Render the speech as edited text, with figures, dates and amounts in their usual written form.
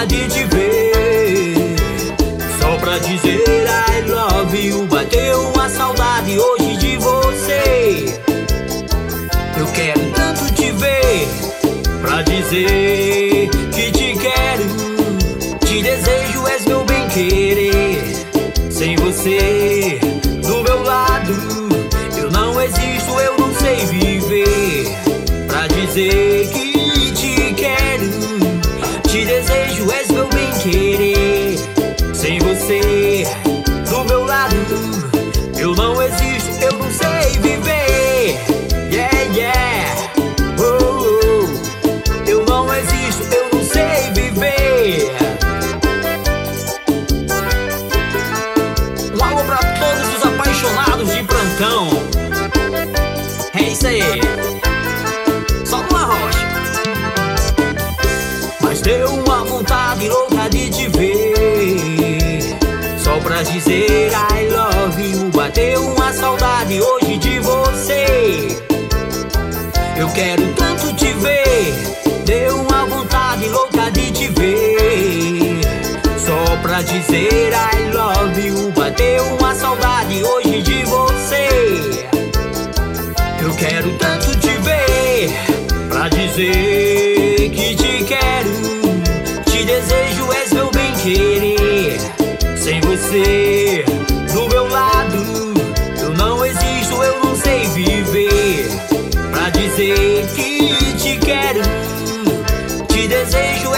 louca de te ver. Só pra dizer I love you. Bateu uma saudade hoje de você. Eu quero tanto te ver, pra dizer que te quero. Te desejo, és meu bem-querer. Sem você do meu lado, eu não existo, eu não sei viver. Pra dizer que te quero, te desejo, és meu bem-querer. Sem você do meu lado, eu não existo, eu não sei viver. Yeah, yeah, oh, oh. Eu não existo, eu não sei viver. Um alô pra todos os apaixonados de plantão. É isso aí, só uma rocha. Mas deu uma vontade louca de te ver. Só pra dizer I love you. Bateu uma saudade hoje de você. Eu quero tanto te ver. Deu uma vontade louca de te ver. Só pra dizer I love you. Bateu uma saudade hoje de você. Eu quero tanto te ver, pra dizer que te quero. Te desejo, és meu bem-querer. Sem você do meu lado, eu não existo, eu não sei viver. Pra dizer que te quero, te desejo,